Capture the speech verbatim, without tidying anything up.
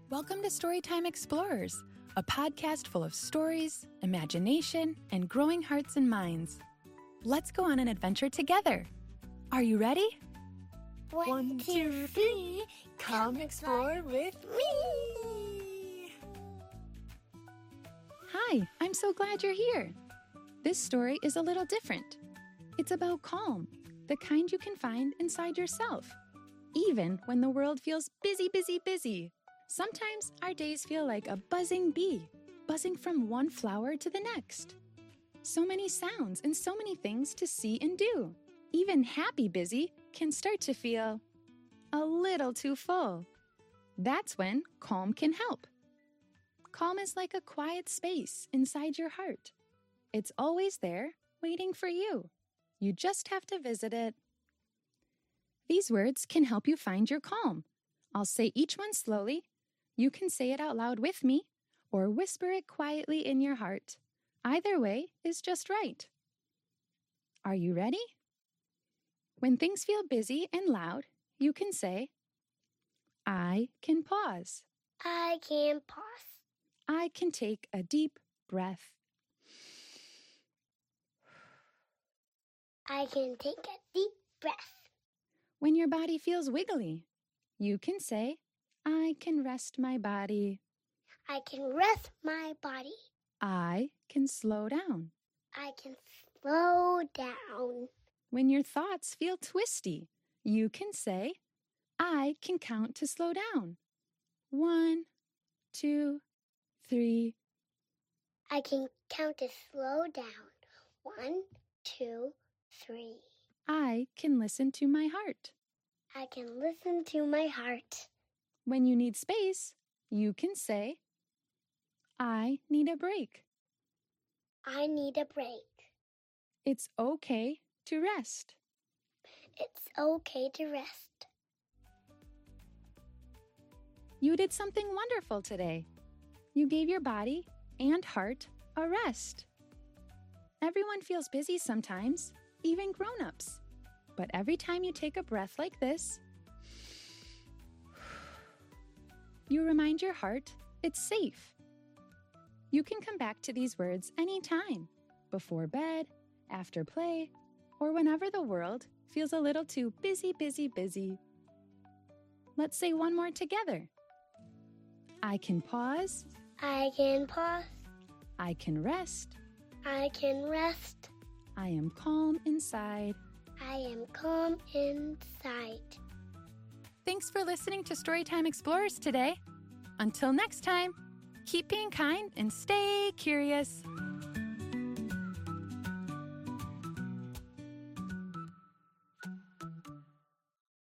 Welcome to Storytime Explorers, a podcast full of stories, imagination, and growing hearts and minds. Let's go on an adventure together. Are you ready? One, two, three, come explore with me! Hi, I'm so glad you're here. This story is a little different. It's about calm, the kind you can find inside yourself, even when the world feels busy, busy, busy. Sometimes our days feel like a buzzing bee, buzzing from one flower to the next. So many sounds and so many things to see and do. Even happy busy can start to feel a little too full. That's when calm can help. Calm is like a quiet space inside your heart. It's always there, waiting for you. You just have to visit it. These words can help you find your calm. I'll say each one slowly. You can say it out loud with me or whisper it quietly in your heart. Either way is just right. Are you ready? When things feel busy and loud, you can say, I can pause. I can pause. I can take a deep breath. I can take a deep breath. When your body feels wiggly, you can say, I can rest my body. I can rest my body. I can slow down. I can slow down. When your thoughts feel twisty, you can say, I can count to slow down. One, two, three. I can count to slow down. One, two, three. I can listen to my heart. I can listen to my heart. When you need space, you can say, I need a break. I need a break. It's okay to rest. It's okay to rest. You did something wonderful today. You gave your body and heart a rest. Everyone feels busy sometimes, even grown-ups. But every time you take a breath like this, you remind your heart it's safe. You can come back to these words anytime, before bed, after play, or whenever the world feels a little too busy, busy, busy. Let's say one more together. I can pause. I can pause. I can rest. I can rest. I am calm inside. I am calm inside. Thanks for listening to Storytime Explorers today. Until next time, keep being kind and stay curious.